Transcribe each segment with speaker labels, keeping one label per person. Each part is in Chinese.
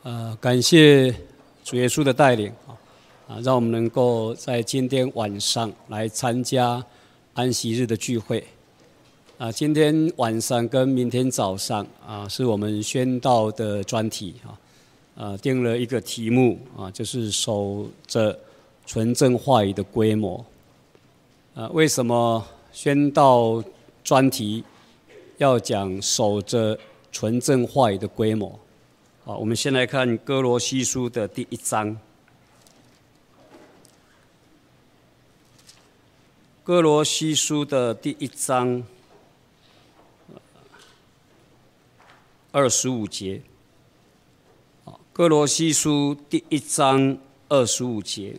Speaker 1: 感谢主耶稣的带领让我们能够在今天晚上来参加安息日的聚会。今天晚上跟明天早上是我们宣道的专题定了一个题目就是守着纯正话语的规模。为什么宣道专题要讲守着纯正话语的规模？我们先来看歌罗西书的第1章。歌罗西书的第1章25节。歌罗西书第1章25节。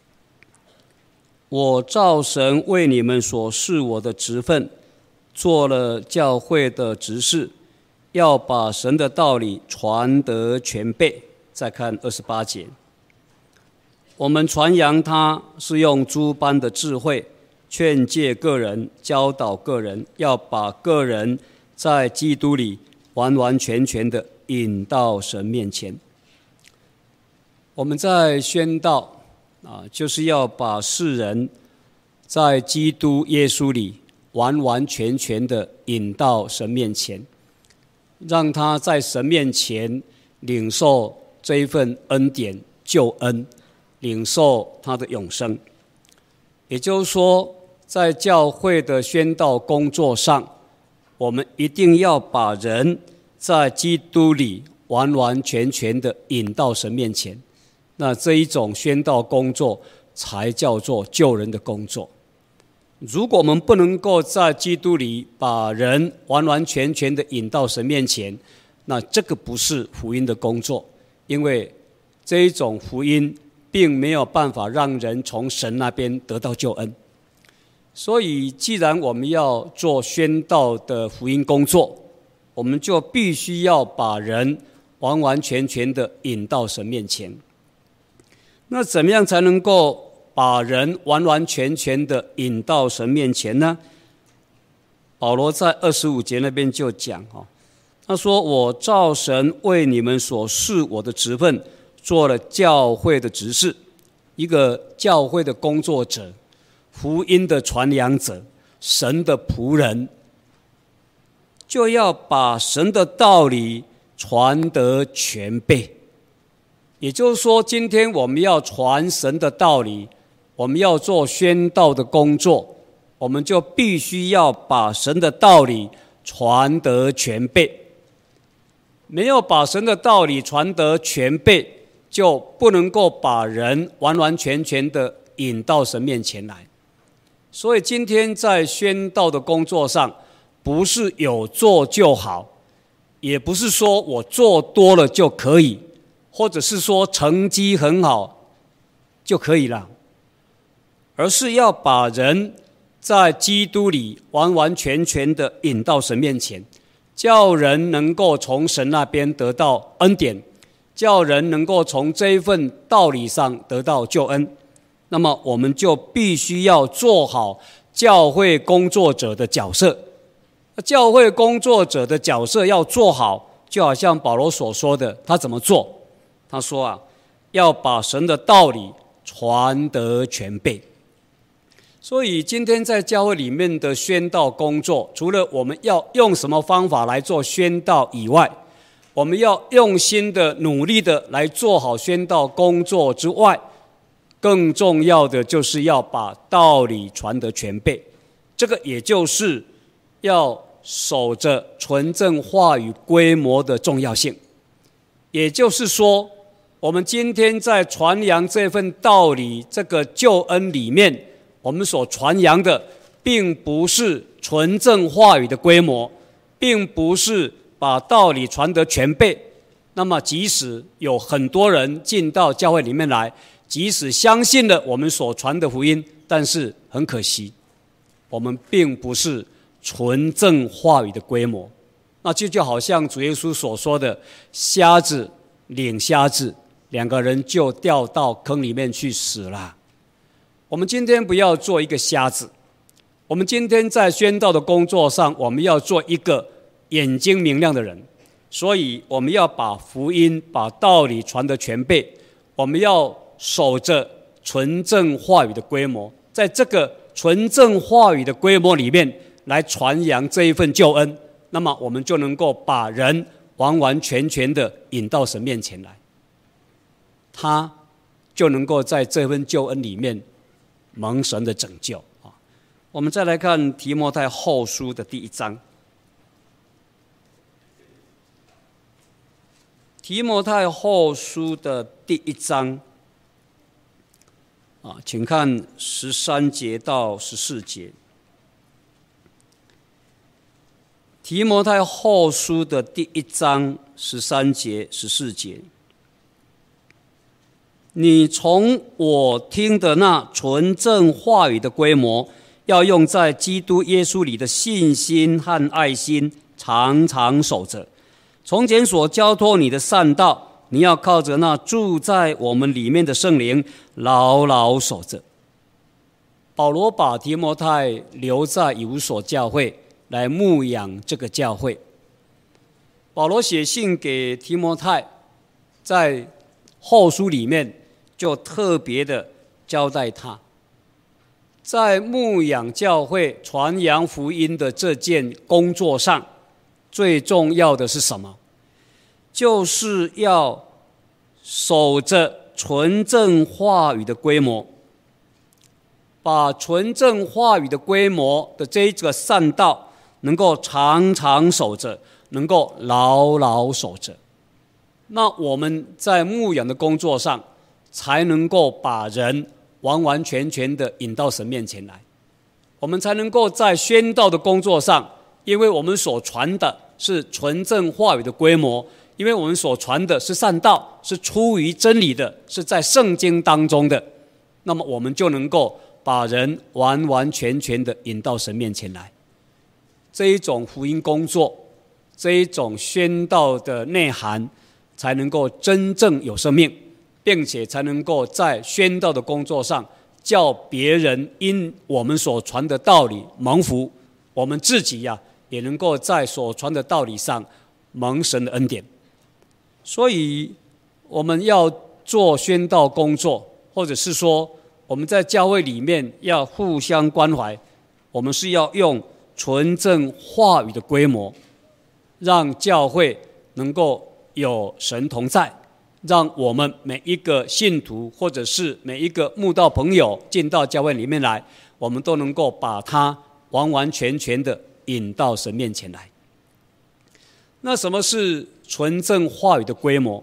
Speaker 1: 我照神为你们所示我的职分，做了教会的执事，要把神的道理传得全备。再看28节。我们传扬他是用诸般的智慧劝诫个人，教导个人，要把个人在基督里完完全全的引到神面前。我们在宣道就是要把世人在基督耶稣里完完全全的引到神面前，让他在神面前领受这一份恩典救恩，领受他的永生。也就是说，在教会的宣道工作上，我们一定要把人在基督里完完全全的引到神面前，那这一种宣道工作才叫做救人的工作。如果我们不能够在基督里把人完完全全的引到神面前，那这个不是福音的工作，因为这一种福音并没有办法让人从神那边得到救恩。所以既然我们要做宣道的福音工作，我们就必须要把人完完全全的引到神面前。那怎么样才能够把人完完全全的引到神面前呢？保罗在25节那边就讲他说，我照神为你们所示我的职分，做了教会的执事。一个教会的工作者，福音的传扬者，神的仆人，就要把神的道理传得全备。也就是说，今天我们要传神的道理，我们要做宣道的工作，我们就必须要把神的道理传得全备。没有把神的道理传得全备，就不能够把人完完全全的引到神面前来。所以今天在宣道的工作上，不是有做就好，也不是说我做多了就可以，或者是说成绩很好就可以了，而是要把人在基督里完完全全的引到神面前，叫人能够从神那边得到恩典，叫人能够从这一份道理上得到救恩。那么我们就必须要做好教会工作者的角色。教会工作者的角色要做好，就好像保罗所说的，他怎么做？他说要把神的道理传得全备。所以今天在教会里面的宣道工作，除了我们要用什么方法来做宣道以外，我们要用心的努力的来做好宣道工作之外，更重要的就是要把道理传得全备。这个也就是要守着纯正话语规模的重要性。也就是说，我们今天在传扬这份道理，这个救恩里面，我们所传扬的并不是纯正话语的规模，并不是把道理传得全备。那么即使有很多人进到教会里面来，即使相信了我们所传的福音，但是很可惜，我们并不是纯正话语的规模。那就好像主耶稣所说的，瞎子领瞎子，两个人就掉到坑里面去死了。我们今天不要做一个瞎子，我们今天在宣道的工作上，我们要做一个眼睛明亮的人， 所以我们要把福音、把道理传得全备，我们要守着纯正话语的规模，在这个纯正话语的规模里面来传扬这一份救恩，那么我们就能够把人完完全全的引到神面前来，他就能够在这份救恩里面蒙神的拯救。我们再来看提摩太后书的第1章。提摩太后书的第1章，请看13节到14节。提摩太后书的第1章13节、14节。你从我听的那纯正话语的规模，要用在基督耶稣里的信心和爱心，常常守着。从前所交托你的善道，你要靠着那住在我们里面的圣灵，牢牢守着。保罗把提摩太留在以弗所教会，来牧养这个教会。保罗写信给提摩太，在后书里面就特别的交代他，在牧养教会、传扬福音的这件工作上，最重要的是什么？就是要守着纯正话语的规模，把纯正话语的规模的这个善道能够常常守着，能够牢牢守着。那我们在牧养的工作上，才能够把人完完全全的引到神面前来。我们才能够在宣道的工作上，因为我们所传的是纯正话语的规模，因为我们所传的是善道，是出于真理的，是在圣经当中的，那么我们就能够把人完完全全的引到神面前来。这一种福音工作，这一种宣道的内涵，才能够真正有生命，并且才能够在宣道的工作上，叫别人因我们所传的道理蒙福，我们自己也能够在所传的道理上蒙神的恩典。所以我们要做宣道工作，或者是说我们在教会里面要互相关怀，我们是要用纯正话语的规模，让教会能够有神同在，让我们每一个信徒或者是每一个慕道朋友进到教会里面来，我们都能够把他完完全全的引到神面前来。那什么是纯正话语的规模？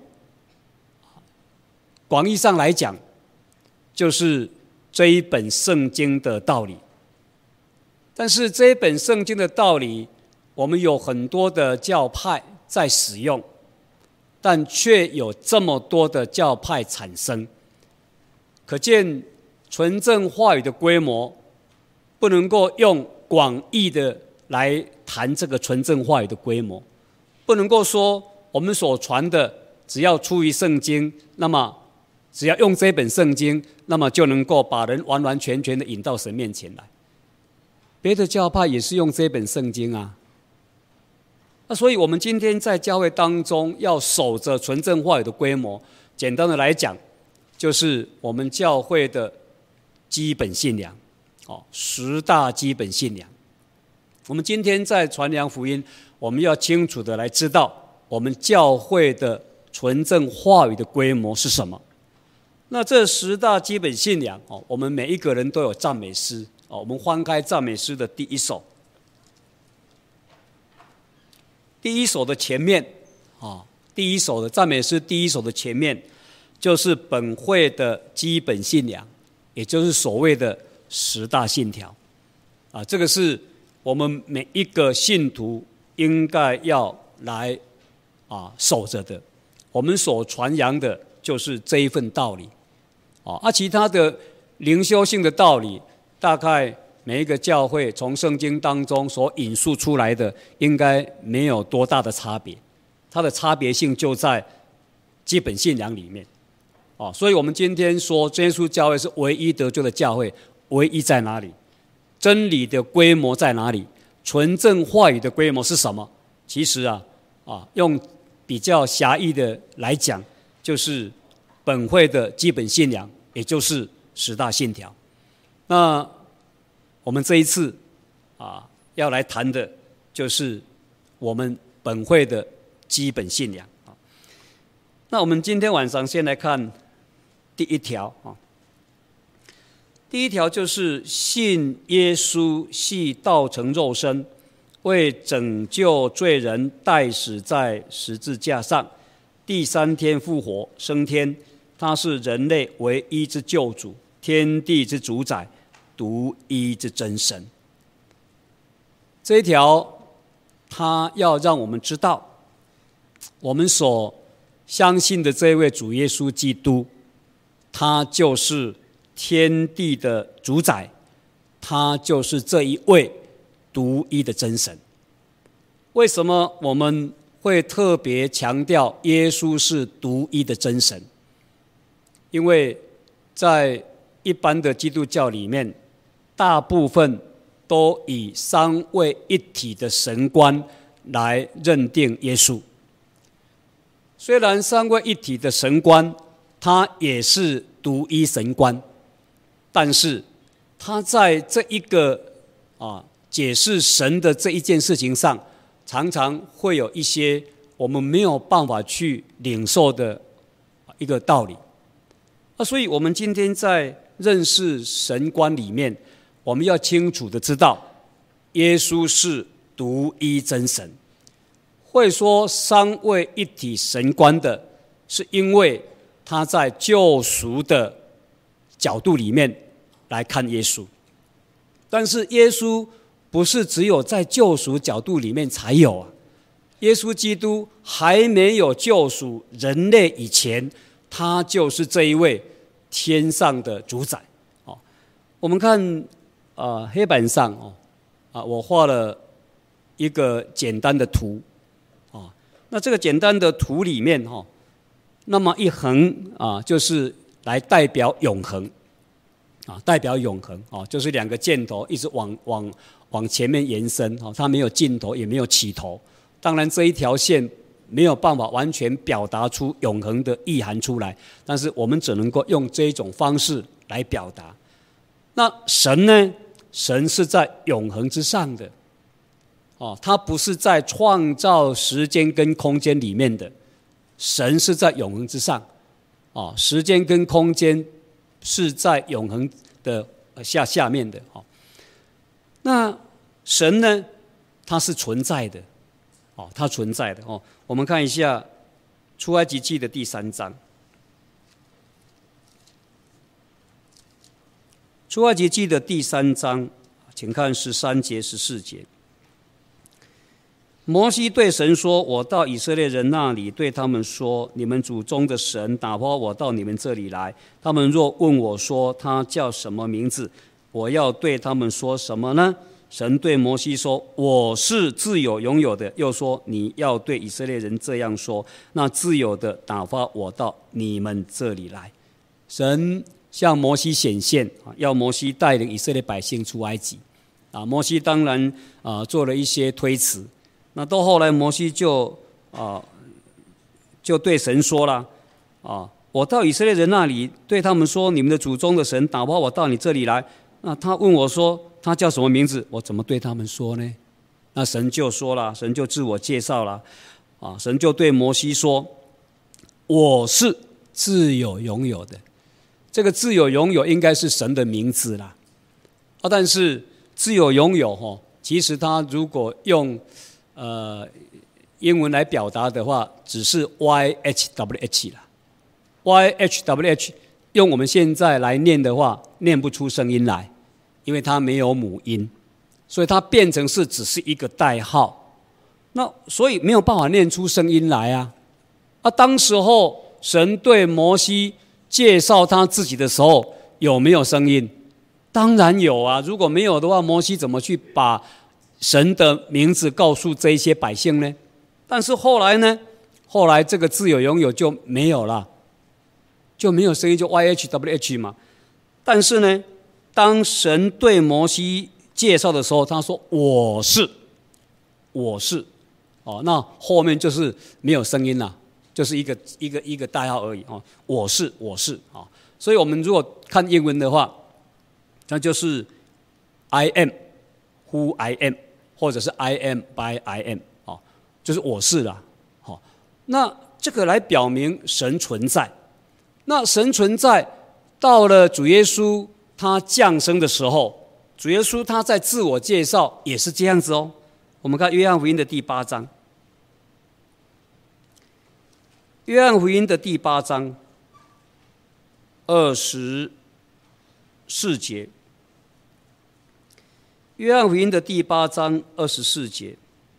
Speaker 1: 广义上来讲，就是这一本圣经的道理。但是这一本圣经的道理，我们有很多的教派在使用，但却有这么多的教派产生，可见纯正话语的规模不能够用广义的来谈这个纯正话语的规模，不能够说我们所传的只要出于圣经，那么只要用这本圣经，那么就能够把人完完全全的引到神面前来。别的教派也是用这本圣经啊。那所以我们今天在教会当中要守着纯正话语的规模，简单的来讲，就是我们教会的基本信仰，10大基本信仰。我们今天在传扬福音，我们要清楚的来知道我们教会的纯正话语的规模是什么。那这10大基本信仰，我们每一个人都有赞美诗。我们翻开赞美诗的第1首，第1首的前面，第1首的赞美诗第1首的前面，就是本会的基本信仰，也就是所谓的10大信条。这个是我们每一个信徒应该要来守着的。我们所传扬的就是这一份道理。其他的灵修性的道理，大概每一个教会从圣经当中所引述出来的，应该没有多大的差别。它的差别性就在基本信仰里面。所以我们今天说耶稣教会是唯一得救的教会，唯一在哪里？真理的规模在哪里？纯正话语的规模是什么？其实用比较狭义的来讲，就是本会的基本信仰，也就是10大信条。那我们这一次要来谈的就是我们本会的基本信仰。那我们今天晚上先来看第一条。第一条就是信耶稣系道成肉身，为拯救罪人代死在十字架上，第3天复活升天。他是人类唯一之救主，天地之主宰，独一之真神。这一条他要让我们知道，我们所相信的这位主耶稣基督，他就是天地的主宰，他就是这一位独一的真神。为什么我们会特别强调耶稣是独一的真神？因为在一般的基督教里面，大部分都以3位一体的神观来认定耶稣。虽然3位一体的神观它也是独一神观，但是他在这一个解释神的这一件事情上，常常会有一些我们没有办法去领受的一个道理。所以我们今天在认识神观里面，我们要清楚的知道，耶稣是独一真神。会说3位一体神观的，是因为他在救赎的角度里面来看耶稣。但是耶稣不是只有在救赎角度里面才有啊，耶稣基督还没有救赎人类以前，他就是这一位天上的主宰。我们看黑板上我画了一个简单的图。那这个简单的图里面那么一横就是来代表永恒。代表永恒就是2个箭头一直往前面延伸，它没有尽头也没有起头。当然这一条线没有办法完全表达出永恒的意涵出来，但是我们只能够用这种方式来表达。那神呢？神是在永恒之上的他不是在创造时间跟空间里面的，神是在永恒之上时间跟空间是在永恒的下面的那神呢？他是存在的他存在的我们看一下出埃及记的第3章。出埃及记的第3章，请看13节14节。摩西对神说：我到以色列人那里，对他们说，你们祖宗的神打发我到你们这里来，他们若问我说他叫什么名字，我要对他们说什么呢？神对摩西说：我是自有永有的。又说：你要对以色列人这样说，那自有的打发我到你们这里来。神向摩西显现，要摩西带领以色列百姓出埃及。摩西当然做了一些推辞。那到后来摩西就对神说了我到以色列人那里，对他们说，你们的祖宗的神打发我到你这里来。那他问我说他叫什么名字，我怎么对他们说呢？那神就说了，神就自我介绍了神就对摩西说：我是自有永有的。这个自有永有应该是神的名字啦但是自有永有其实他如果用英文来表达的话，只是 YHWH 啦。YHWH 用我们现在来念的话，念不出声音来，因为它没有母音，所以它变成只是一个代号。那所以没有办法念出声音来当时候神对摩西介绍他自己的时候，有没有声音？当然有啊！如果没有的话，摩西怎么去把神的名字告诉这些百姓呢？但是后来呢？后来这个自有永有就没有了，就没有声音，就 YHWH 嘛。但是呢，当神对摩西介绍的时候，他说：我是那后面就是没有声音了，就是一个代号而已我是所以我们如果看英文的话，那就是 I am who I am， 或者是 I am by I am， 就是我是啦。那这个来表明神存在。那神存在，到了主耶稣他降生的时候，主耶稣他在自我介绍也是这样子哦。我们看约翰福音的第8章，约翰福音的第8章24节，约翰福音的第8章24节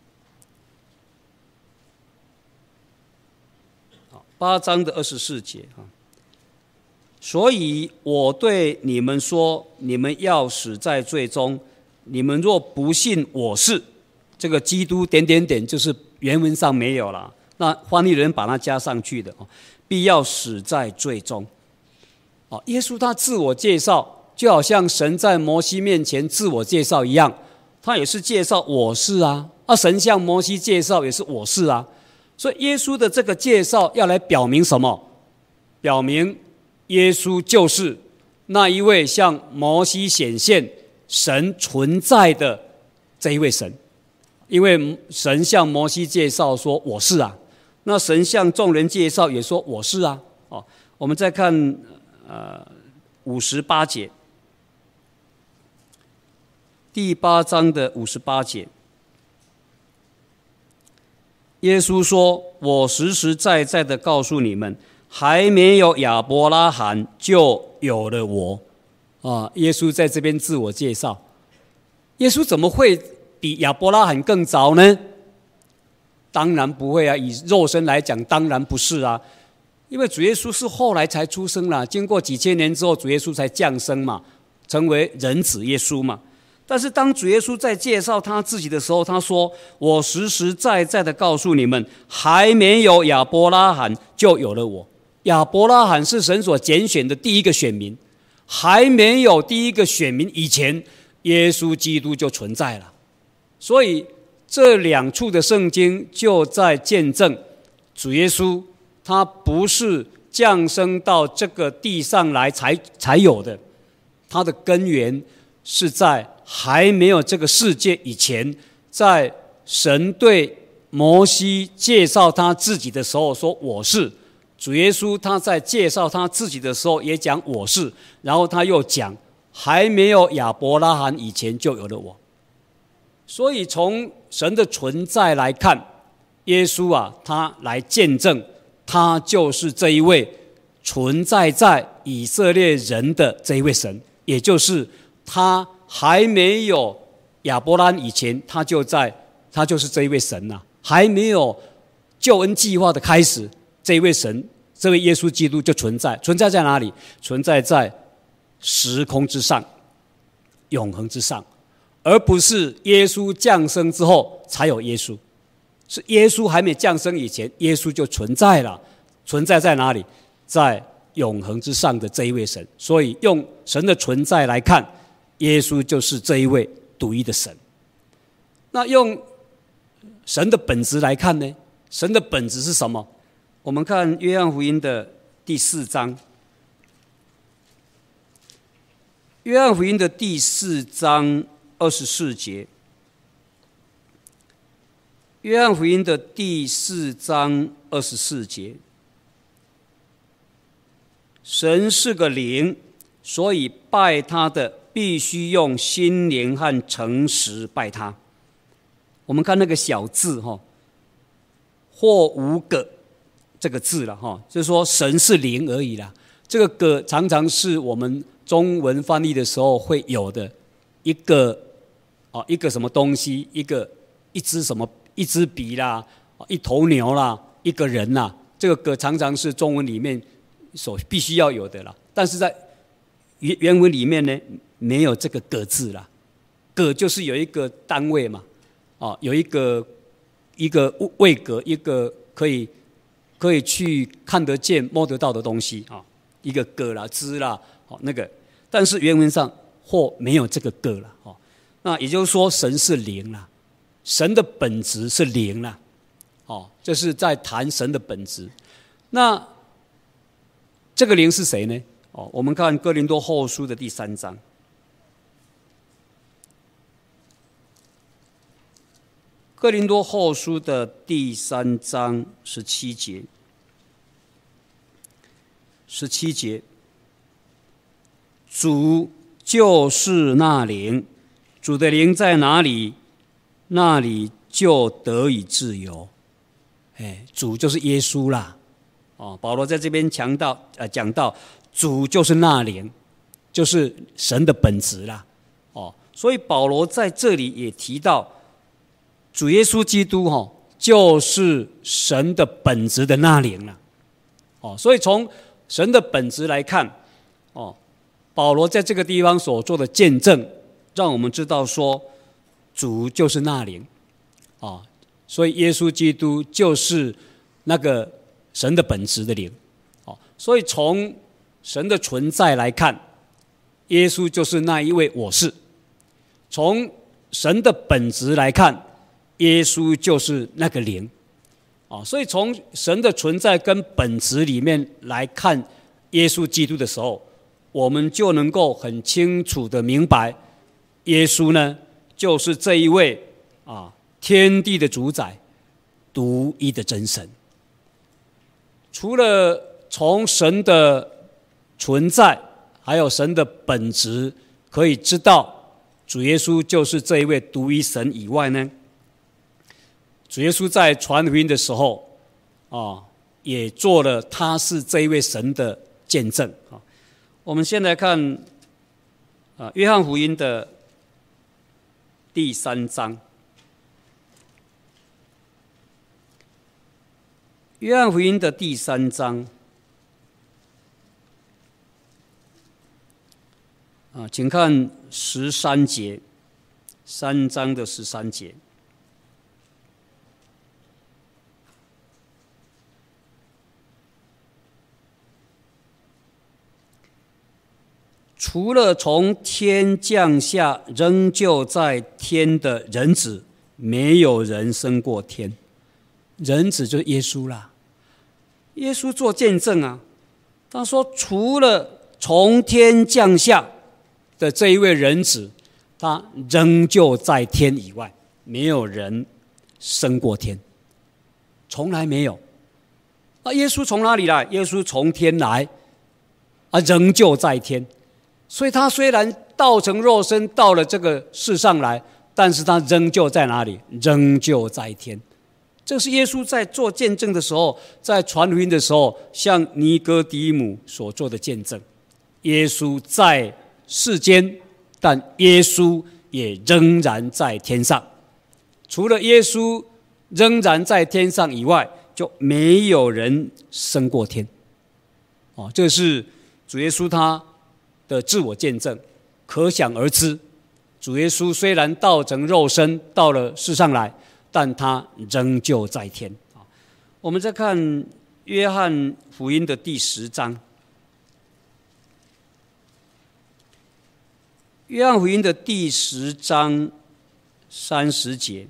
Speaker 1: ，8章的24节所以我对你们说，你们要死在罪中。你们若不信我是这个基督就是原文上没有了，那翻译人把它加上去的必要死在罪中。耶稣他自我介绍，就好像神在摩西面前自我介绍一样，他也是介绍我是啊。神向摩西介绍也是我是啊。所以耶稣的这个介绍要来表明什么？表明耶稣就是那一位向摩西显现神存在的这一位神。因为神向摩西介绍说我是啊，那神向众人介绍也说我是啊。我们再看58节，第8章的58节，耶稣说：“我实实在在的告诉你们，还没有亚伯拉罕就有了我。”耶稣在这边自我介绍。耶稣怎么会比亚伯拉罕更早呢？当然不会啊，以肉身来讲，当然不是啊。因为主耶稣是后来才出生啦，经过几千年之后，主耶稣才降生嘛，成为人子耶稣嘛。但是当主耶稣在介绍他自己的时候，他说：“我实实在在的告诉你们，还没有亚伯拉罕就有了我。”亚伯拉罕是神所拣选的第一个选民，还没有第一个选民以前，耶稣基督就存在了。所以这2处的圣经就在见证主耶稣他不是降生到这个地上来才有的，他的根源是在还没有这个世界以前，在神对摩西介绍他自己的时候说我是。主耶稣他在介绍他自己的时候也讲我是，然后他又讲还没有亚伯拉罕以前就有了我。所以从神的存在来看，耶稣他来见证他就是这一位存在在以色列人的这一位神，也就是他还没有亚伯拉罕以前，他就是这一位神啊。还没有救恩计划的开始，这一位神，这位耶稣基督就存在。存在在哪里？存在在时空之上，永恒之上，而不是耶稣降生之后才有耶稣。是耶稣还没降生以前，耶稣就存在了。存在在哪里？在永恒之上的这一位神。所以用神的存在来看，耶稣就是这一位独一的神。那用神的本质来看呢？神的本质是什么？我们看约翰福音的第4章。约翰福音的第4章24节。约翰福音的第4章24节，神是个灵，所以拜他的必须用心灵和诚实拜他。我们看那个小字或无个这个字了就是说神是灵而已啦。这个个常常是我们中文翻译的时候会有的一个什么东西，一支笔啦，一头牛啦，一个人啦，这个个常常是中文里面所必须要有的啦。但是在原文里面呢，没有这个个字啦。个就是有一个单位嘛，有一个位格，一个可以去看得见摸得到的东西一个个啦，支啦，那个。但是原文上或没有这个个啦，那也就是说神是灵啦。神的本质是灵啦， 这是在谈神的本质。那这个灵是谁呢？我们看哥林多后书的第3章。哥林多后书的第3章17节，17节，主就是那灵，主的灵在哪里，那里就得以自由。主就是耶稣啦。保罗在这边讲到主就是那灵，就是神的本质啦。所以保罗在这里也提到，主耶稣基督就是神的本质的那灵了。所以从神的本质来看，保罗在这个地方所做的见证，让我们知道说，主就是那灵。所以耶稣基督就是那个神的本质的灵。所以从神的存在来看，耶稣就是那一位我是。从神的本质来看，耶稣就是那个灵。所以从神的存在跟本质里面来看耶稣基督的时候，我们就能够很清楚的明白，耶稣呢就是这一位天地的主宰，独一的真神。除了从神的存在还有神的本质可以知道主耶稣就是这一位独一神以外呢，主耶稣在传福音的时候也做了他是这一位神的见证。我们先来看约翰福音的第3章。约翰福音的第3章请看13节，3章的13节。除了从天降下仍旧在天的人子，没有人升过天。人子就是耶稣啦。耶稣做见证啊，他说除了从天降下的这一位人子，他仍旧在天以外，没有人升过天，从来没有。耶稣从哪里来？耶稣从天来，仍旧在天。所以他虽然道成肉身到了这个世上来，但是他仍旧在哪里？仍旧在天。这是耶稣在做见证的时候，在传福音的时候，向尼哥底母所做的见证。耶稣在世间，但耶稣也仍然在天上。除了耶稣仍然在天上以外，就没有人升过天。这是主耶稣他的自我见证，可想而知。主耶稣虽然道成肉身到了世上来，但他仍旧在天。我们再看约翰福音的第10章。约翰福音的第10章30节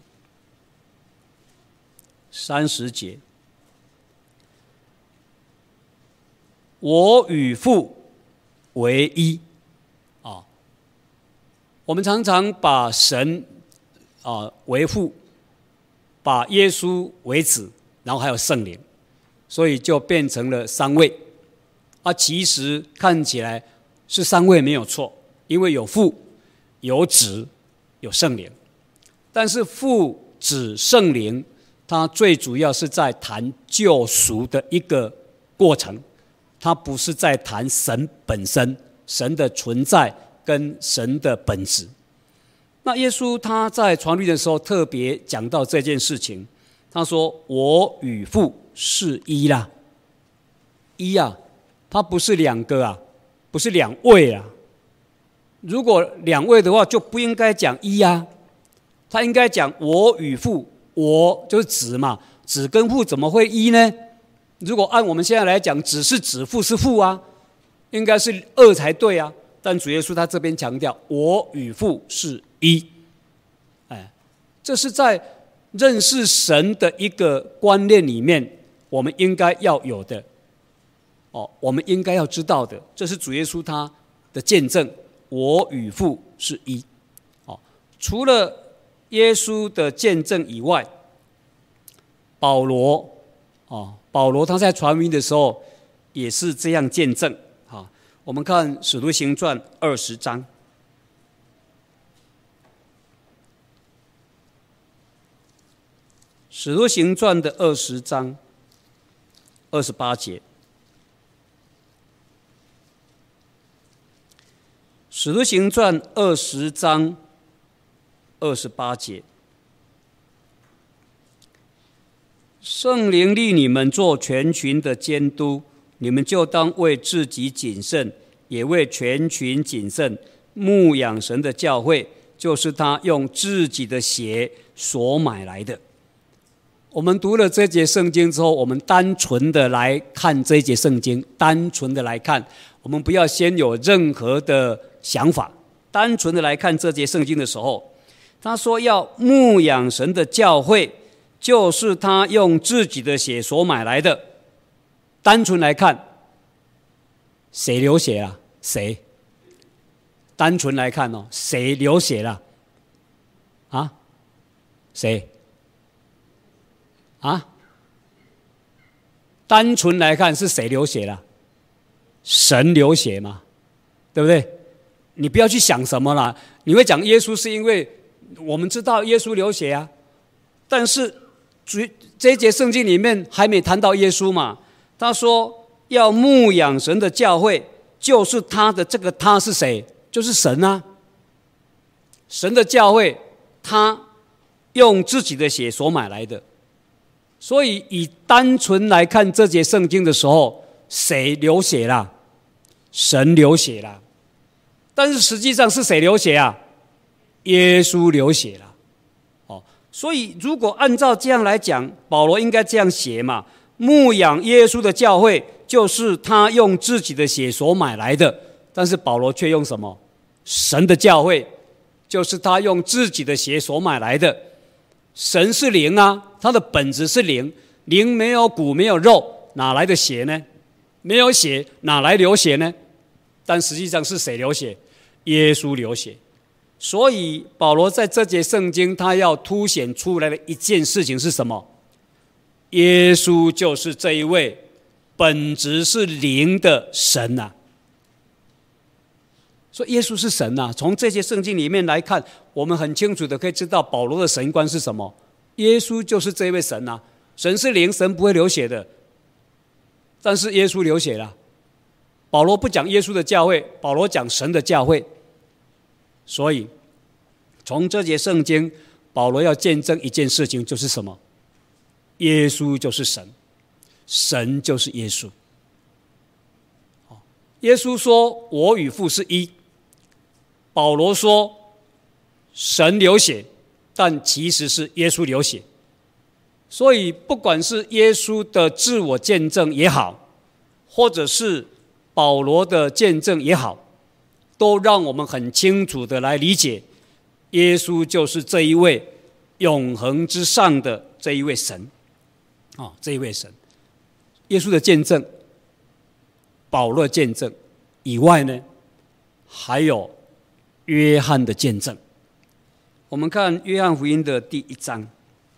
Speaker 1: ，30节，我与父为一。我们常常把神为父，把耶稣为子，然后还有圣灵，所以就变成了3位。其实看起来是3位没有错，因为有父、有子、有圣灵。但是父、子、圣灵，它最主要是在谈救赎的一个过程，它不是在谈神本身、神的存在跟神的本质。那耶稣他在传福音的时候特别讲到这件事情，他说我与父是一啦。一啊，他不是2个啊，不是2位啊。如果2位的话，就不应该讲一啊，他应该讲我与父。我就是子嘛，子跟父怎么会一呢？如果按我们现在来讲，子是子，父是父啊，应该是2才对啊。但主耶稣他这边强调，我与父是一。这是在认识神的一个观念里面，我们应该要有的，我们应该要知道的，这是主耶稣他的见证，我与父是一。除了耶稣的见证以外，保罗他在传福音的时候也是这样见证。我们看《使徒行传》20章，《使徒行传》的20章28节，《使徒行传》20章28节，圣灵立你们做全群的监督，你们就当为自己谨慎，也为全群谨慎，牧养神的教会，就是他用自己的血所买来的。我们读了这节圣经之后，我们单纯的来看这节圣经，单纯的来看，我们不要先有任何的想法，单纯的来看这节圣经的时候，他说要牧养神的教会，就是他用自己的血所买来的。单纯来看，谁流血了？谁？单纯来看谁流血了？谁？单纯来看是谁流血了？神流血嘛，对不对？你不要去想什么啦，你会讲耶稣是因为我们知道耶稣流血啊，但是这一节圣经里面还没谈到耶稣嘛。他说要牧养神的教会，就是他的这个他是谁？就是神啊。神的教会，他用自己的血所买来的。所以以单纯来看这节圣经的时候，谁流血啦？神流血啦。但是实际上是谁流血啊？耶稣流血啦。所以如果按照这样来讲，保罗应该这样写嘛，牧养耶稣的教会，就是他用自己的血所买来的。但是保罗却用什么？神的教会，就是他用自己的血所买来的。神是灵啊，他的本质是灵，灵没有骨没有肉，哪来的血呢？没有血哪来流血呢？但实际上是谁流血？耶稣流血。所以保罗在这节圣经他要凸显出来的一件事情是什么？耶稣就是这一位本质是灵的神啊。所以耶稣是神啊。从这些圣经里面来看，我们很清楚的可以知道保罗的神观是什么。耶稣就是这位神啊。神是灵，神不会流血的，但是耶稣流血了。保罗不讲耶稣的教会，保罗讲神的教会。所以从这节圣经，保罗要见证一件事情，就是什么？耶稣就是神，神就是耶稣。耶稣说我与父是一，保罗说神流血，但其实是耶稣流血。所以不管是耶稣的自我见证也好，或者是保罗的见证也好，都让我们很清楚的来理解，耶稣就是这一位永恒之上的这一位神。这一位神，耶稣的见证，保罗的见证以外呢，还有约翰的见证。我们看约翰福音的第1章。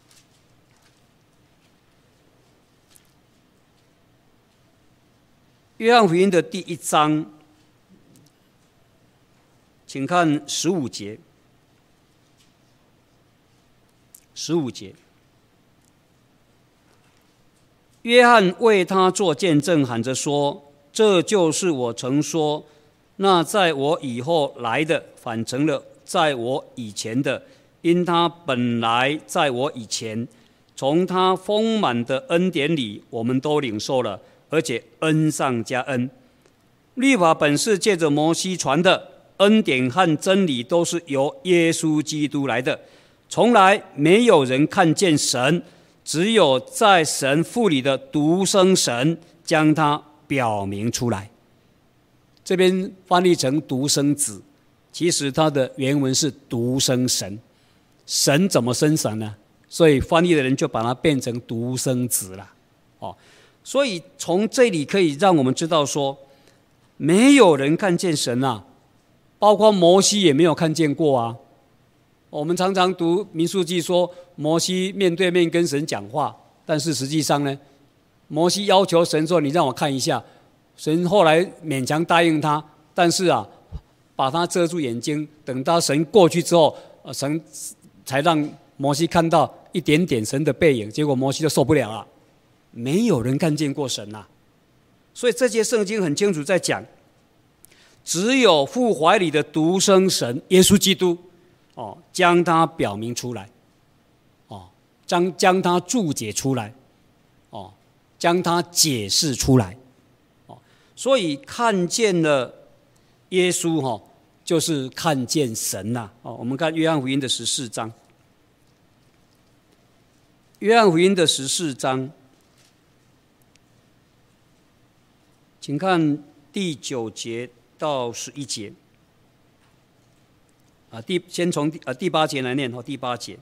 Speaker 1: 约翰福音的第1章，请看15节。15节，约翰为他做见证，喊着说：“这就是我曾说，那在我以后来的，反成了在我以前的，因他本来在我以前。从他丰满的恩典里，我们都领受了，而且恩上加恩。律法本是借着摩西传的，恩典和真理都是由耶稣基督来的。从来没有人看见神，只有在神父里的独生神将他表明出来。”这边翻译成独生子，其实它的原文是独生神。神怎么生神呢？ 所以翻译的人就把它变成独生子了。所以从这里可以让我们知道说，没有人看见神啊，包括摩西也没有看见过啊。我们常常读民数记说，摩西面对面跟神讲话，但是实际上呢，摩西要求神说：“你让我看一下。”神后来勉强答应他，但是啊，把他遮住眼睛，等到神过去之后，神才让摩西看到一点点神的背影，结果摩西就受不了了。没有人看见过神啊，所以这节圣经很清楚在讲，只有父怀里的独生神耶稣基督，将它表明出来，将它注解出来，将它解释出来，所以看见了耶稣，就是看见神呐。我们看约翰福音的14章，约翰福音的14章。请看第9节到11节。先从第8节来念。第8节，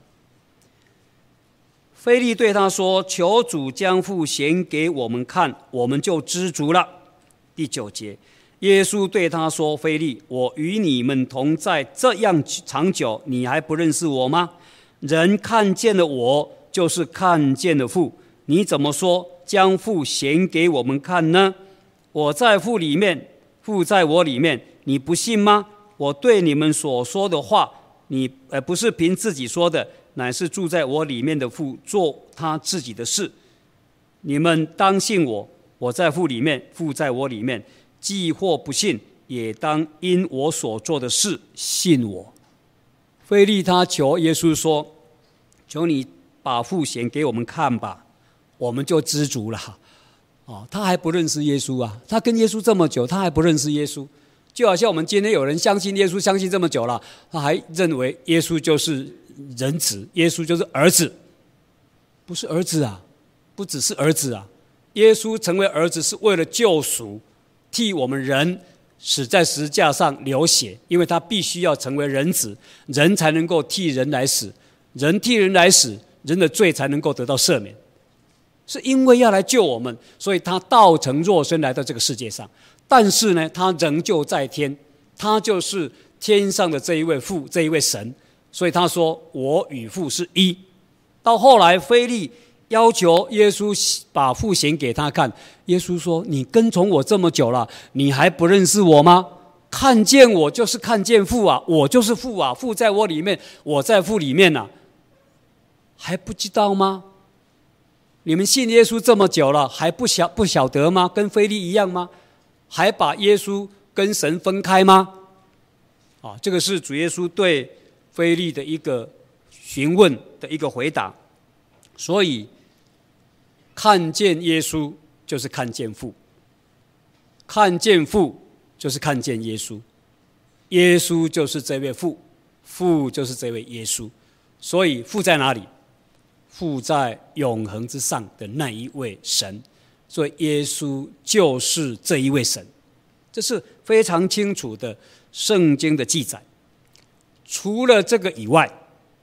Speaker 1: 腓利对他说：“求主将父显给我们看，我们就知足了。”第9节，耶稣对他说：“腓利，我与你们同在这样长久，你还不认识我吗？人看见了我，就是看见了父。你怎么说将父显给我们看呢？我在父里面，父在我里面，你不信吗？我对你们所说的话，你不是凭自己说的，乃是住在我里面的父做他自己的事。你们当信我，我在父里面，父在我里面。既或不信，也当因我所做的事信我。”腓利他求耶稣说：“求你把父显给我们看吧，我们就知足了。”他还不认识耶稣啊！他跟耶稣这么久，他还不认识耶稣，就好像我们今天有人相信耶稣，相信这么久了，他还认为耶稣就是人子，耶稣就是儿子，不是儿子啊，不只是儿子啊！耶稣成为儿子是为了救赎，替我们人死在十字架上流血，因为他必须要成为人子，人才能够替人来死，人替人来死，人的罪才能够得到赦免。是因为要来救我们，所以他道成肉身来到这个世界上。但是呢，他仍旧在天，他就是天上的这一位父，这一位神。所以他说：“我与父是一。”到后来，腓利要求耶稣把父显给他看。耶稣说：“你跟从我这么久了，你还不认识我吗？看见我就是看见父啊，我就是父啊，父在我里面，我在父里面啊，还不知道吗？你们信耶稣这么久了，还不晓得吗？跟腓利一样吗？还把耶稣跟神分开吗？”这个是主耶稣对腓利的一个询问的一个回答。所以看见耶稣就是看见父，看见父就是看见耶稣，耶稣就是这位父，父就是这位耶稣。所以父在哪里？父在永恒之上的那一位神，所以耶稣就是这一位神，这是非常清楚的圣经的记载。除了这个以外，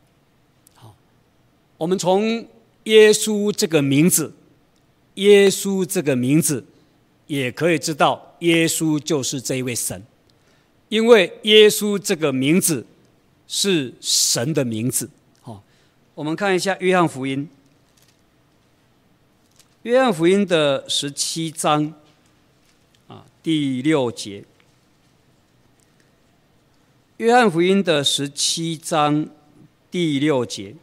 Speaker 1: 我们从耶稣这个名字，耶稣这个名字也可以知道耶稣就是这一位神，因为耶稣这个名字是神的名字。我们看一下约翰福音，约翰福音的17章第6节。约翰福音的17章第6节，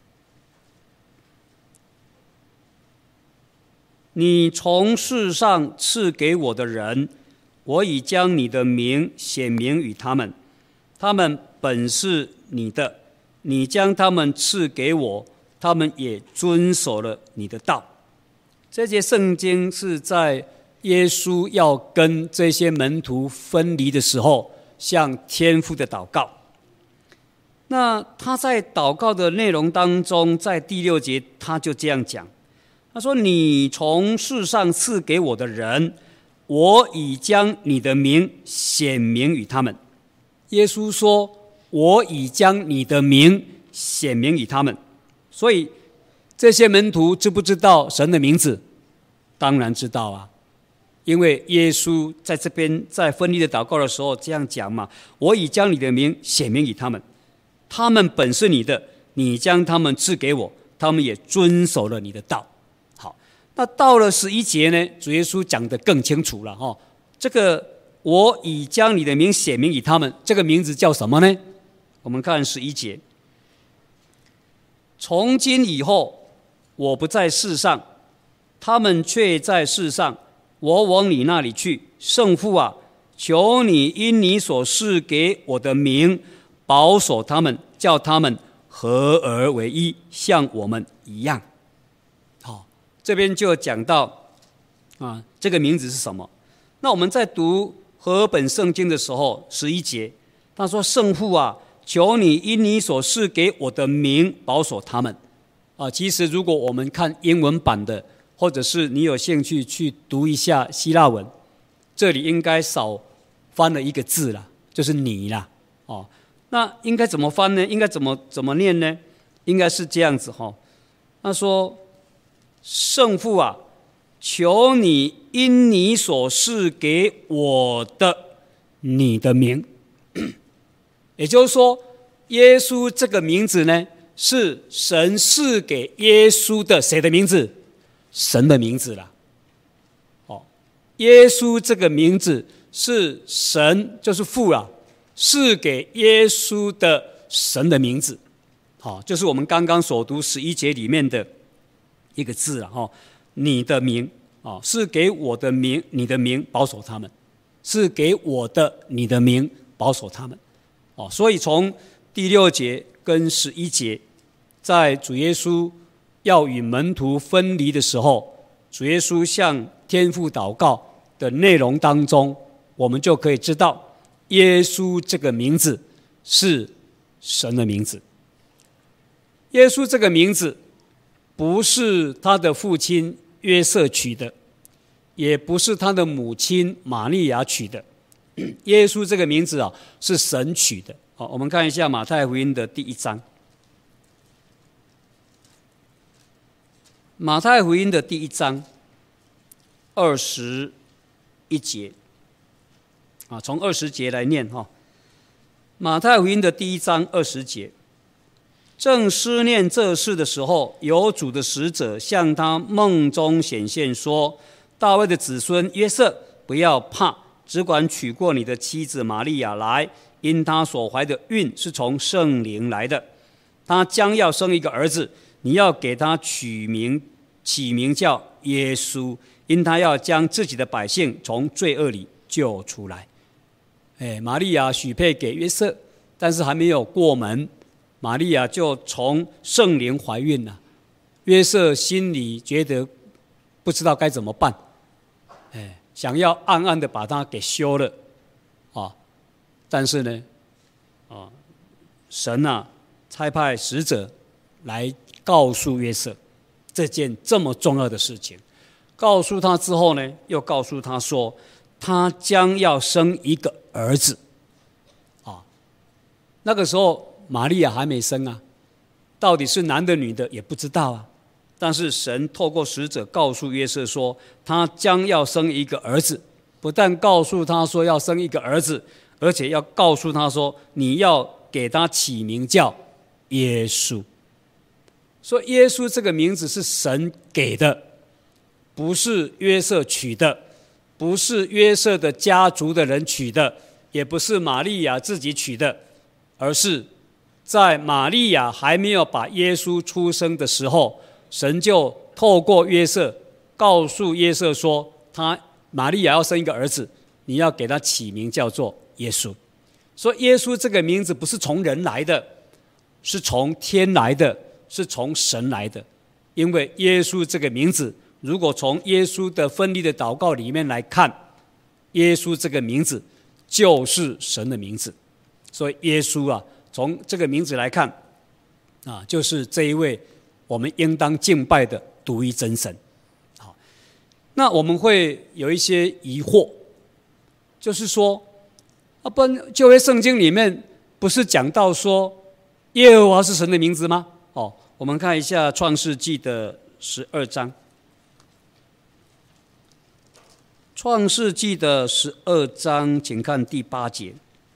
Speaker 1: 你从世上赐给我的人，我已将你的名显明与他们，他们本是你的，你将他们赐给我，他们也遵守了你的道。这节圣经是在耶稣要跟这些门徒分离的时候，向天父的祷告。那他在祷告的内容当中，在第6节他就这样讲，他说：“你从世上赐给我的人，我已将你的名显明与他们。”耶稣说：“我已将你的名显明与他们。” 所以这些门徒知不知道神的名字？当然知道啊，因为耶稣在这边在分离的祷告的时候这样讲嘛：我已将你的名显明给他们，他们本是你的，你将他们赐给我，他们也遵守了你的道。好，那到了11节呢，主耶稣讲得更清楚了哈。这个我已将你的名显明给他们，这个名字叫什么呢？我们看11节：从今以后，我不在世上，他们却在世上，我往你那里去。圣父啊，求你因你所赐给我的名保守他们，叫他们合而为一，像我们一样。好，这边就讲到这个名字是什么？那我们在读和合本圣经的时候，11节他说：圣父啊，求你因你所赐给我的名保守他们。其实如果我们看英文版的，或者是你有兴趣去读一下希腊文，这里应该少翻了一个字啦，就是你啦。那应该怎么翻呢？应该怎么念呢？应该是这样子哈。他说：圣父啊，求你因你所赐给我的你的名。也就是说，耶稣这个名字呢，是神赐给耶稣的谁的名字？神的名字啦。耶稣这个名字是神，就是父啊，赐给耶稣的神的名字。就是我们刚刚所读11节里面的一个字啦。你的名是给我的名，你的名保守他们，是给我的你的名保守他们。所以从第6节跟11节，在主耶稣要与门徒分离的时候，主耶稣向天父祷告的内容当中，我们就可以知道耶稣这个名字是神的名字。耶稣这个名字不是他的父亲约瑟取的，也不是他的母亲玛利亚取的。耶稣这个名字是神取的。我们看一下马太福音的第1章。马太福音的第1章21节，从20节来念哈。马太福音的第1章20节，正思念这事的时候，有主的使者向他梦中显现说：大卫的子孙约瑟，不要怕，只管娶过你的妻子玛利亚来，因他所怀的孕是从圣灵来的。他将要生一个儿子，你要给他起名叫耶稣，因他要将自己的百姓从罪恶里救出来。玛利亚许配给约瑟，但是还没有过门，玛利亚就从圣灵怀孕了。约瑟心里觉得不知道该怎么办，想要暗暗的把他给休了但是呢神差派使者来告诉约瑟这件这么重要的事情。告诉他之后呢，又告诉他说他将要生一个儿子。那个时候玛利亚还没生到底是男的女的也不知道但是神透过使者告诉约瑟说他将要生一个儿子，不但告诉他说要生一个儿子，而且要告诉他说你要给他起名叫耶稣。说耶稣这个名字是神给的，不是约瑟取的，不是约瑟的家族的人取的，也不是玛利亚自己取的，而是在玛利亚还没有把耶稣出生的时候，神就透过约瑟告诉约瑟说玛利亚要生一个儿子，你要给他起名叫做耶稣。说耶稣这个名字不是从人来的，是从天来的，是从神来的。因为耶稣这个名字，如果从耶稣的分离的祷告里面来看，耶稣这个名字就是神的名字。所以耶稣从这个名字来看就是这一位我们应当敬拜的独一真神。好，那我们会有一些疑惑，就是说不然旧约圣经里面不是讲到说耶和华是神的名字吗？ 我们看一下创世纪的12章。创世纪的12章，请看第8节。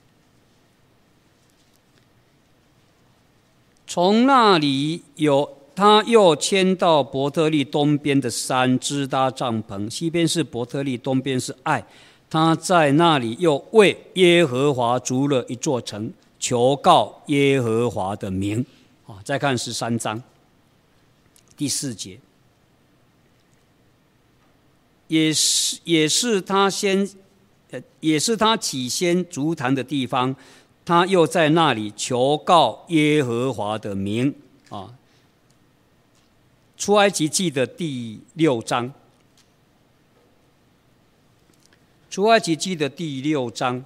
Speaker 1: 从那里他又迁到伯特利东边的山，支搭帐篷，西边是伯特利，东边是爱。他在那里又为耶和华筑了一座城，求告耶和华的名。再看13章第4节，也是他起先筑坛的地方，他又在那里求告耶和华的名。出埃及记的第6章，出埃及记的第6章，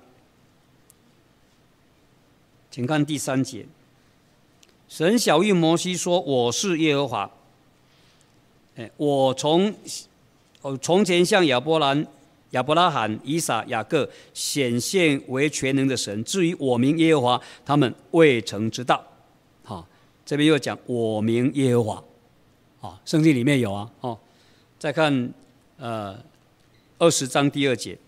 Speaker 1: 请看第3节。神晓谕摩西说：“我是耶和华，我从前向亚伯拉罕、以撒、雅各显现为全能的神。至于我名耶和华，他们未曾知道。”这边又讲我名耶和华，圣经里面有啊。再看20章第2节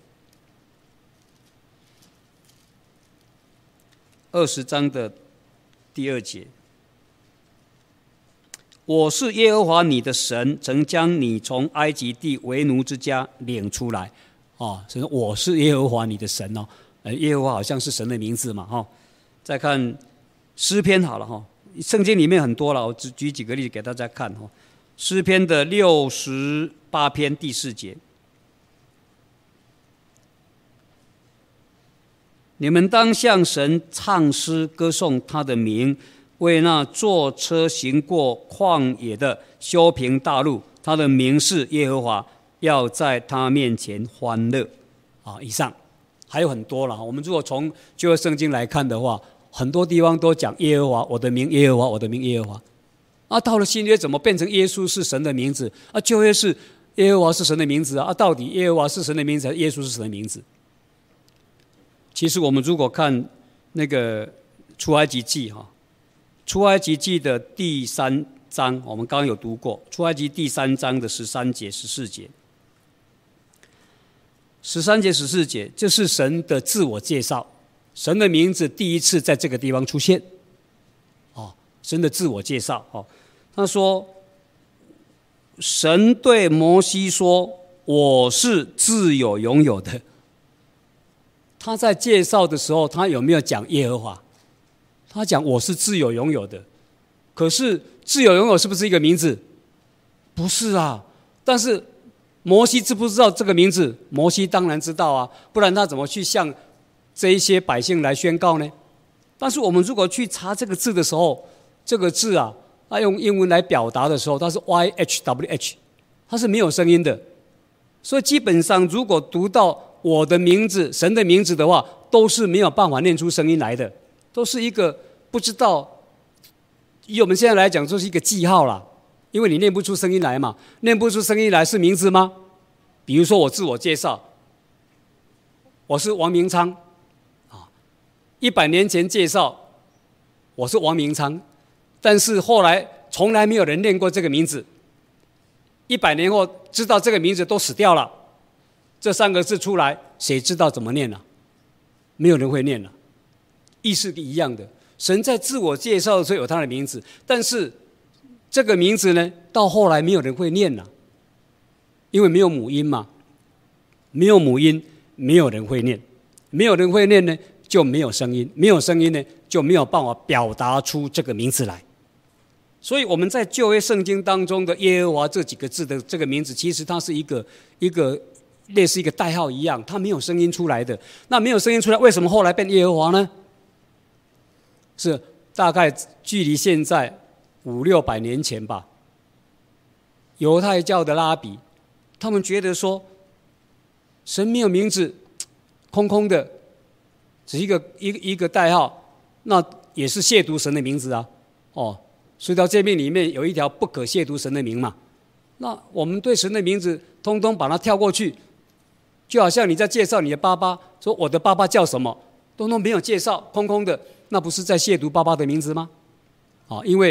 Speaker 1: ，20章的第2节。我是耶和华你的神，曾将你从埃及地为奴之家领出来。所以我是耶和华你的神哦。耶和华好像是神的名字嘛。再看诗篇好了。圣经里面很多了，我只举几个例子给大家看。诗篇的68篇第4节。你们当向神唱诗，歌颂他的名，为那坐车行过旷野的修平大路，他的名是耶和华，要在他面前欢乐。以上还有很多了。我们如果从旧约圣经来看的话，很多地方都讲耶和华，我的名耶和华，我的名耶和华。到了新约怎么变成耶稣是神的名字？旧约是耶和华是神的名字到底耶和华是神的名字，还是耶稣是神的名字？其实我们如果看那个出埃及记出埃及记的第3章，我们刚刚有读过，出埃及第3章的13节、14节。13节、14节，这是神的自我介绍，神的名字第一次在这个地方出现。神的自我介绍。他说，神对摩西说：“我是自有永有的。”他在介绍的时候，他有没有讲耶和华？他讲我是自有永有的。可是自有永有是不是一个名字？不是啊。但是摩西知不知道这个名字？摩西当然知道啊，不然他怎么去向这一些百姓来宣告呢？但是我们如果去查这个字的时候，这个字他用英文来表达的时候，它是 YHWH， 它是没有声音的。所以基本上如果读到我的名字、神的名字的话，都是没有办法念出声音来的，都是一个不知道。以我们现在来讲，就是一个记号啦，因为你念不出声音来嘛。念不出声音来是名字吗？比如说我自我介绍，我是王明昌，100年前介绍我是王明昌，但是后来从来没有人念过这个名字。100年后知道这个名字都死掉了，这3个字出来，谁知道怎么念没有人会念了。意思一样的，神在自我介绍的时候有他的名字，但是这个名字呢，到后来没有人会念了，因为没有母音嘛，没有母音，没有人会念，没有人会念呢，就没有声音，没有声音呢，就没有办法表达出这个名字来。所以我们在旧约圣经当中的耶和华这几个字的这个名字，其实它是一个类似一个代号一样，它没有声音出来的。那没有声音出来，为什么后来变耶和华呢？是大概距离现在500-600年前吧，犹太教的拉比，他们觉得说神没有名字，空空的，只是一个代号，那也是亵渎神的名字所以到诫命里面有一条不可亵渎神的名嘛。那我们对神的名字通通把它跳过去，就好像你在介绍你的爸爸，说我的爸爸叫什么，通通没有介绍，空空的，那不是在亵渎爸爸的名字吗？因为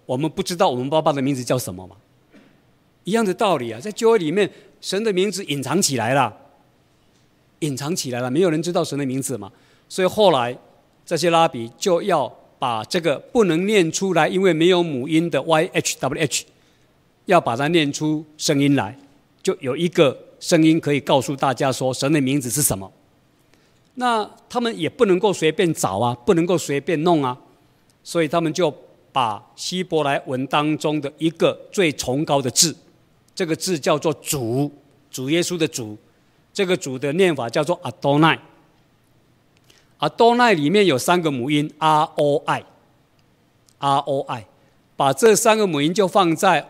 Speaker 1: 我们不知道我们爸爸的名字叫什么嘛？一样的道理啊，在旧约里面，神的名字隐藏起来了，没有人知道神的名字嘛。所以后来这些拉比就要把这个不能念出来，因为没有母音的 YHWH， 要把它念出声音来，就有一个声音可以告诉大家说神的名字是什么。那他们也不能够随便找啊，不能够随便弄啊，所以他们就把希伯来文当中的一个最崇高的字，这个字叫做主，主耶稣的主，这个主的念法叫做 Adonai。 Adonai 里面有3个母音 ROI， 把这3个母音就放在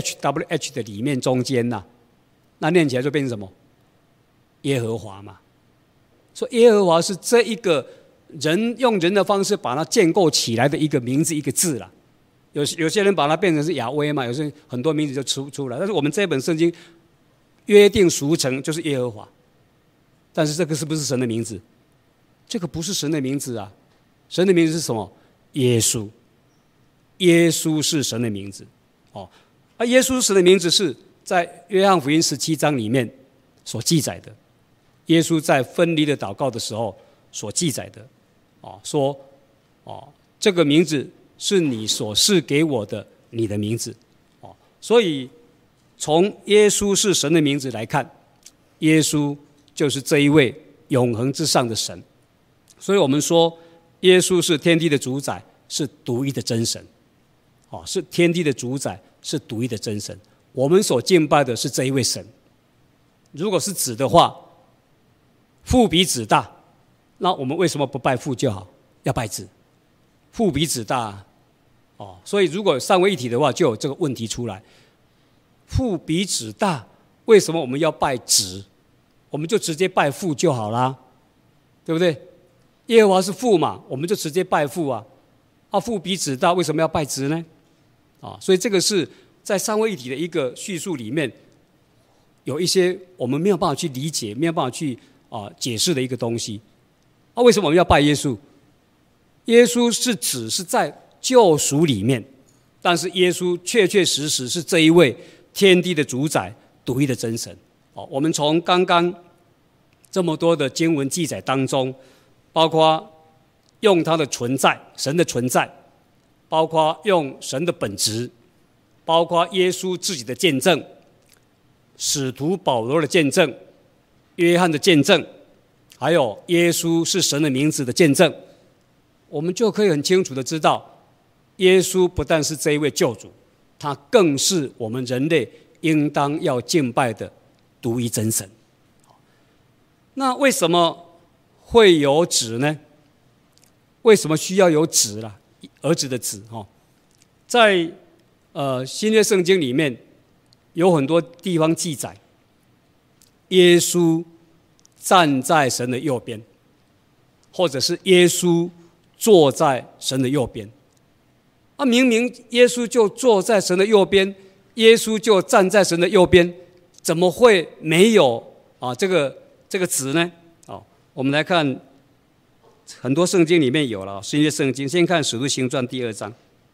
Speaker 1: YHWH 的里面中间呐，那念起来就变成什么？耶和华嘛。说耶和华是这一个人用人的方式把它建构起来的一个名字一个字啦。有些人把它变成是亚威嘛，有些人很多名字就出来。但是我们这本圣经约定俗成就是耶和华，但是这个是不是神的名字？这个不是神的名字啊，神的名字是什么？耶稣，耶稣是神的名字。耶稣神的名字是在约翰福音17章里面所记载的。耶稣在分离的祷告的时候所记载的，说，这个名字是你所赐给我的，你的名字。所以从耶稣是神的名字来看，耶稣就是这一位永恒之上的神。所以我们说，耶稣是天地的主宰，是独一的真神。是天地的主宰，是独一的真神。我们所敬拜的是这一位神。如果是子的话，父比子大，那我们为什么不拜父就好，要拜子？父比子大所以如果三位一体的话，就有这个问题出来。父比子大，为什么我们要拜子？我们就直接拜父就好啦，对不对？耶和华是父嘛，我们就直接拜父啊。父比子大，为什么要拜子呢？所以这个是在三位一体的一个叙述里面，有一些我们没有办法去理解，没有办法去解释的一个东西。为什么我们要拜耶稣？耶稣是指是在救赎里面，但是耶稣确确实实是这一位天地的主宰，独一的真神。我们从刚刚这么多的经文记载当中，包括用他的存在，神的存在，包括用神的本质，包括耶稣自己的见证，使徒保罗的见证，约翰的见证，还有耶稣是神的名字的见证，我们就可以很清楚的知道，耶稣不但是这一位救主，他更是我们人类应当要敬拜的独一真神。那为什么会有子呢？为什么需要有子啦？儿子的子在新约圣经里面有很多地方记载，耶稣站在神的右边，或者是耶稣坐在神的右边。明明耶稣就坐在神的右边，耶稣就站在神的右边，怎么会没有这个子呢？我们来看很多圣经里面有了新约圣经，先看《使徒行传》第2章。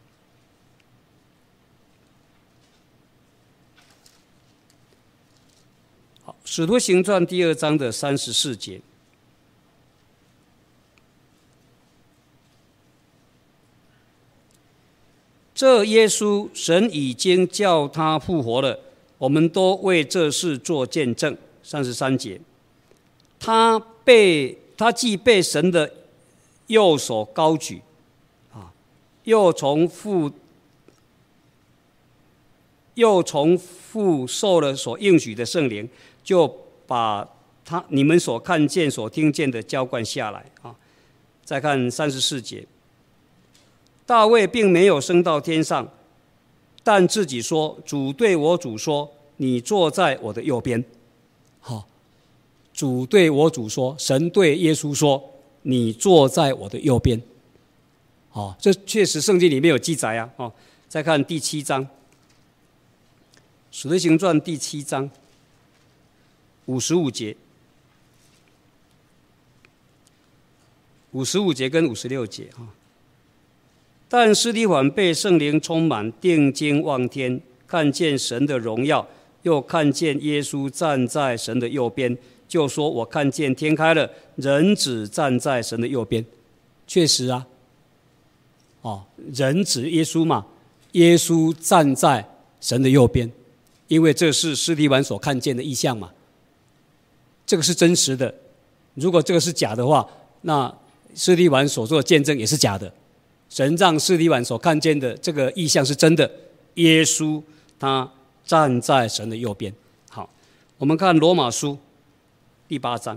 Speaker 1: 好，《使徒行传》第2章的34节。这耶稣，神已经叫他复活了，我们都为这事做见证。33节，他既被神的右手高举，又从父受了所应许的圣灵，就把你们所看见、所听见的浇灌下来。再看34节，大卫并没有升到天上，但自己说：“主对我主说，你坐在我的右边。”主对我主说，神对耶稣说：“你坐在我的右边。”这确实圣经里面有记载啊。再看第7章，《使徒行传》第7章55节，55节跟56节但司提反被圣灵充满，定睛望天，看见神的荣耀，又看见耶稣站在神的右边，就说：我看见天开了，人子站在神的右边。确实啊，人子耶稣嘛，耶稣站在神的右边，因为这是司提反所看见的异象嘛，这个是真实的。如果这个是假的话，那司提反所做的见证也是假的。神让司提反所看见的这个异象是真的，耶稣他站在神的右边。好，我们看罗马书第8章。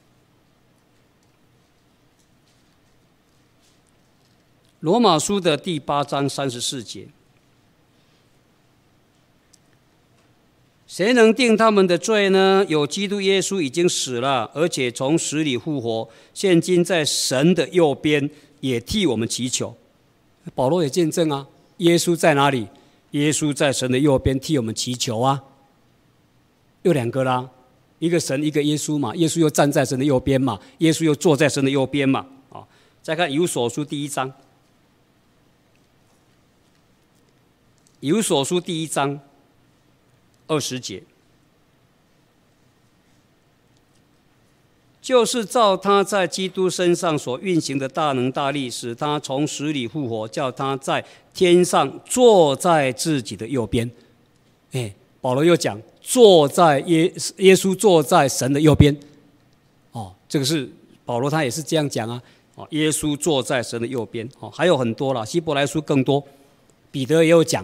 Speaker 1: 罗马书的第8章34节，谁能定他们的罪呢？有基督耶稣已经死了，而且从死里复活，现今在神的右边，也替我们祈求。保罗也见证啊，耶稣在哪里？耶稣在神的右边替我们祈求啊。又2个啦，一个神，一个耶稣嘛。耶稣又站在神的右边嘛，耶稣又坐在神的右边嘛。再看以弗所书第1章。以弗所书第1章20节，就是照他在基督身上所运行的大能大力，使他从死里复活，叫他在天上坐在自己的右边。保罗又讲坐在耶稣坐在神的右边。这个是保罗他也是这样讲啊。耶稣坐在神的右边。还有很多啦，希伯来书更多，彼得也有讲。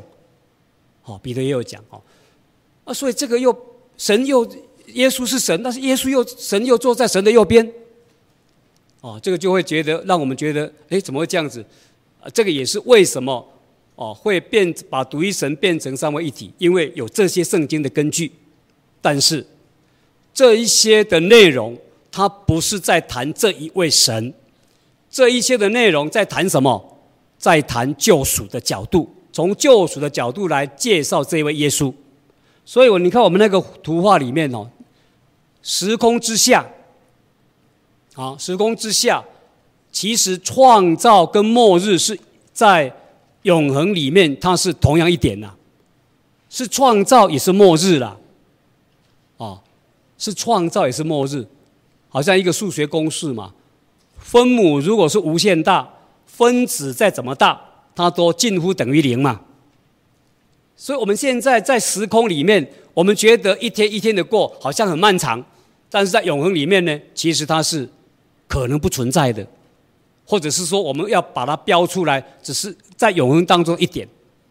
Speaker 1: 所以这个神又耶稣是神，但是神又坐在神的右边。这个就会让我们觉得，怎么会这样子？这个也是为什么会把独一神变成三位一体，因为有这些圣经的根据。但是这一些的内容，它不是在谈这一位神，这一些的内容在谈什么？在谈救赎的角度。从救赎的角度来介绍这位耶稣。所以你看我们那个图画里面时空之下，其实创造跟末日是在永恒里面，它是同样一点啦，是创造也是末日啦，是创造也是末日，好像一个数学公式嘛，分母如果是无限大，分子再怎么大，它都近乎等于0嘛。所以我们现在在时空里面，我们觉得一天一天的过好像很漫长，但是在永恒里面呢，其实它是可能不存在的，或者是说我们要把它标出来，只是在永恒当中一点，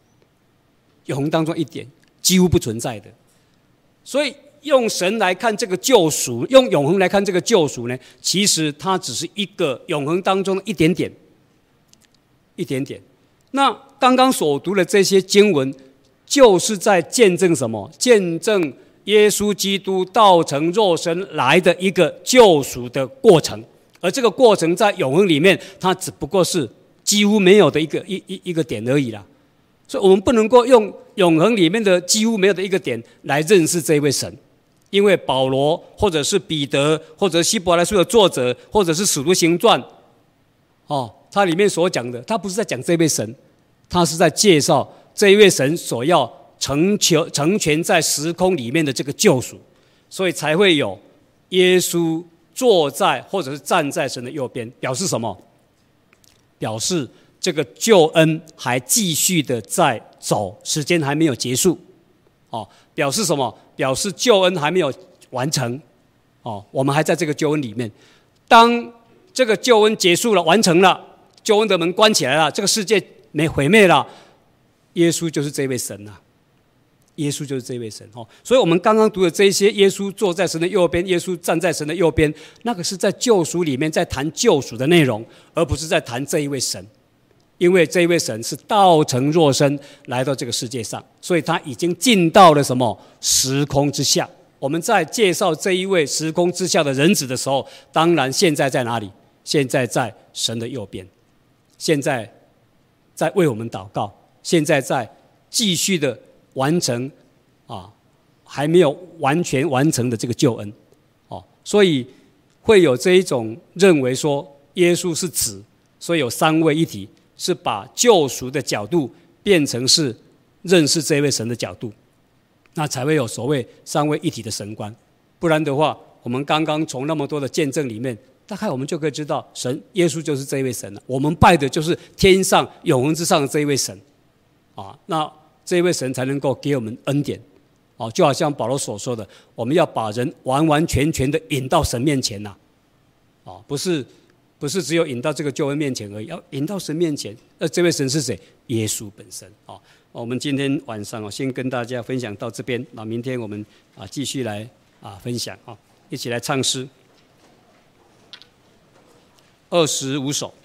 Speaker 1: 几乎不存在的。所以用神来看这个救赎，用永恒来看这个救赎呢，其实它只是一个永恒当中的一点点。那刚刚所读的这些经文，就是在见证什么？见证耶稣基督道成肉身来的一个救赎的过程。而这个过程在永恒里面，它只不过是几乎没有的一个点而已啦。所以我们不能够用永恒里面的几乎没有的一个点来认识这位神，因为保罗或者是彼得或者希伯来书的作者或者是使徒行传他里面所讲的，他不是在讲这位神，他是在介绍这一位神所要成全在时空里面的这个救赎，所以才会有耶稣坐在或者是站在神的右边。表示什么？表示这个救恩还继续的在走，时间还没有结束。表示什么？表示救恩还没有完成。我们还在这个救恩里面。当这个救恩结束了，完成了，救恩的门关起来了，这个世界没毁灭了，耶稣就是这位神啊，耶稣就是这位神。所以我们刚刚读的这些，耶稣坐在神的右边，耶稣站在神的右边，那个是在救赎里面在谈救赎的内容，而不是在谈这一位神。因为这一位神是道成肉身来到这个世界上，所以他已经进到了什么？时空之下。我们在介绍这一位时空之下的人子的时候，当然现在在哪里？现在在神的右边，现在在为我们祷告，现在在继续的完成还没有完全完成的这个救恩。所以会有这一种认为说耶稣是子，所以有三位一体， 是把救赎的角度变成是认识这位神的角度，那才会有所谓三位一体的神观。不然的话，我们刚刚从那么多的见证里面，大概我们就可以知道，神耶稣就是这一位神了。我们拜的就是天上永恒之上的这一位神啊，那这一位神才能够给我们恩典啊，就好像保罗所说的，我们要把人完完全全的引到神面前呐，啊，不是只有引到这个救恩面前而已，要引到神面前。那这位神是谁？耶稣本身啊。我们今天晚上先跟大家分享到这边，那明天我们继续来分享啊，一起来唱诗25首。